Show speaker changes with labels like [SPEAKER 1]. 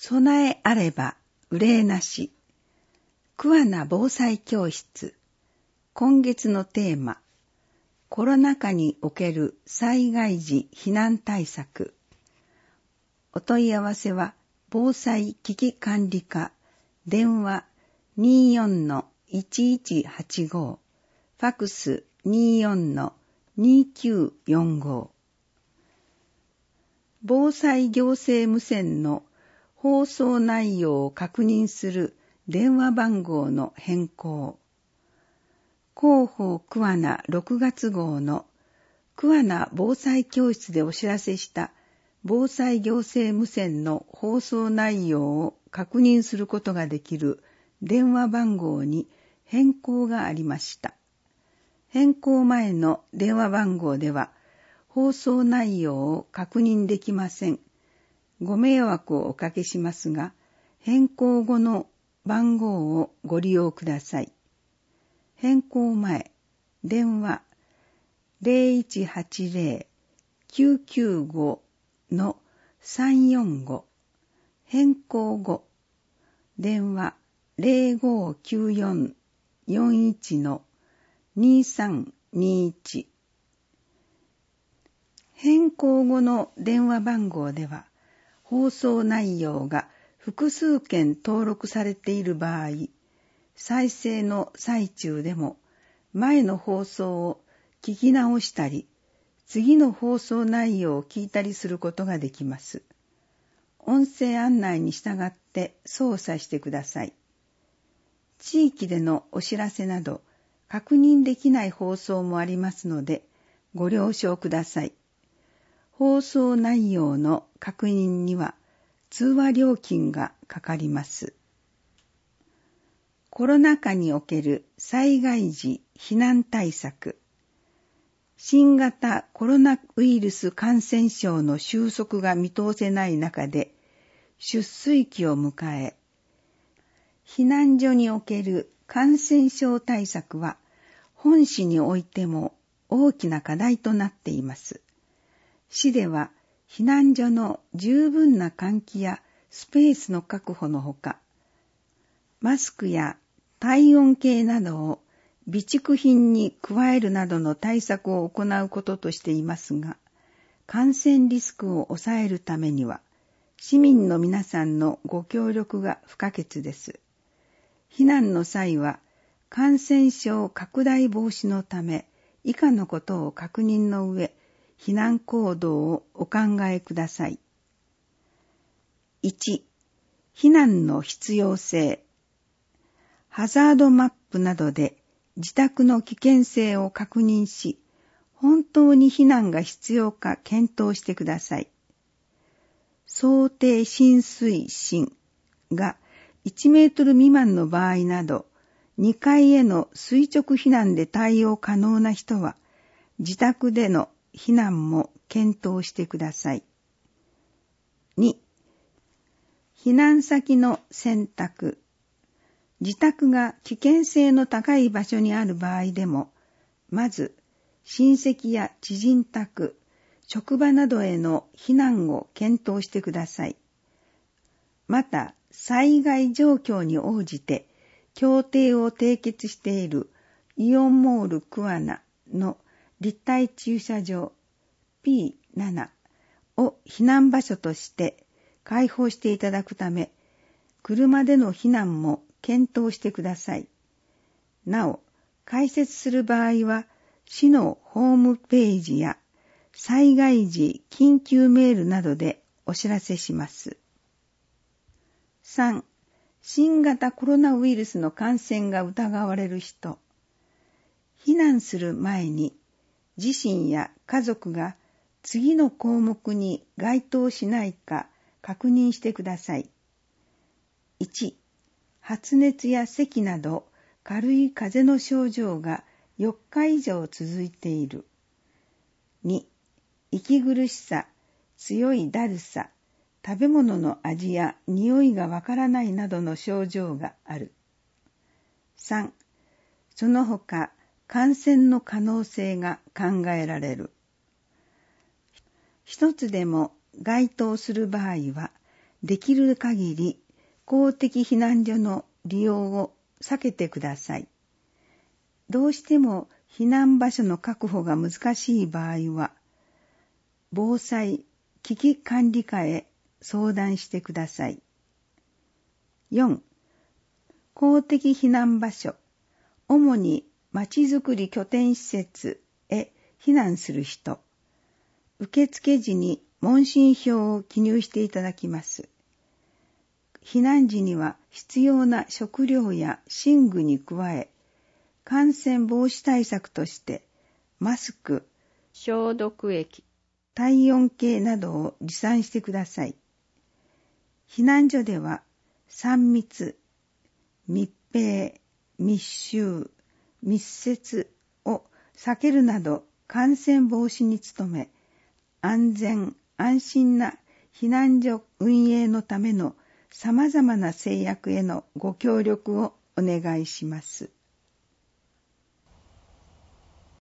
[SPEAKER 1] 備えあれば憂いなし。桑名防災教室。今月のテーマ、コロナ禍における災害時避難対策。お問い合わせは、防災危機管理課、電話 24-1185、ファクス 24-2945。防災行政無線の放送内容を確認する電話番号の変更。広報桑名6月号の桑名防災教室でお知らせした防災行政無線の放送内容を確認することができる電話番号に変更がありました。変更前の電話番号では放送内容を確認できません。ご迷惑をおかけしますが、変更後の番号をご利用ください。変更前、電話 0180-995-345。変更後、電話 0594-41-2321。変更後の電話番号では、放送内容が複数件登録されている場合、再生の最中でも前の放送を聞き直したり、次の放送内容を聞いたりすることができます。音声案内に従って操作してください。地域でのお知らせなど確認できない放送もありますので、ご了承ください。放送内容の確認には通話料金がかかります。コロナ禍における災害時避難対策。新型コロナウイルス感染症の収束が見通せない中で出水期を迎え、避難所における感染症対策は本市においても大きな課題となっています。市では避難所の十分な換気やスペースの確保のほか、マスクや体温計などを備蓄品に加えるなどの対策を行うこととしていますが、感染リスクを抑えるためには、市民の皆さんのご協力が不可欠です。避難の際は、感染症拡大防止のため、以下のことを確認の上、避難行動をお考えください。1、避難の必要性。ハザードマップなどで自宅の危険性を確認し、本当に避難が必要か検討してください。想定浸水深が1メートル未満の場合など、2階への垂直避難で対応可能な人は、自宅での避難も検討してください。2、避難先の選択。自宅が危険性の高い場所にある場合でも、まず親戚や知人宅、職場などへの避難を検討してください。また、災害状況に応じて協定を締結しているイオンモール桑名の立体駐車場 P7 を避難場所として開放していただくため、車での避難も検討してください。なお、開設する場合は、市のホームページや災害時緊急メールなどでお知らせします。3、新型コロナウイルスの感染が疑われる人。避難する前に、自身や家族が次の項目に該当しないか確認してください。1、発熱や咳など軽い風邪の症状が4日以上続いている。2、息苦しさ、強いだるさ、食べ物の味や匂いがわからないなどの症状がある。3、その他感染の可能性が考えられる。一つでも該当する場合は、 できる限り公的避難所の利用を避けてください。どうしても避難場所の確保が難しい場合は、防災危機管理課へ相談してください。4. 公的避難場所、主にまちづくり拠点施設へ避難する人、受付時に問診票を記入していただきます。避難時には必要な食料や寝具に加え、感染防止対策としてマスク、消毒液、体温計などを持参してください。避難所では3密、密閉、密集、密接を避けるなど感染防止に努め、安全・安心な避難所運営のための様々な制約へのご協力をお願いします。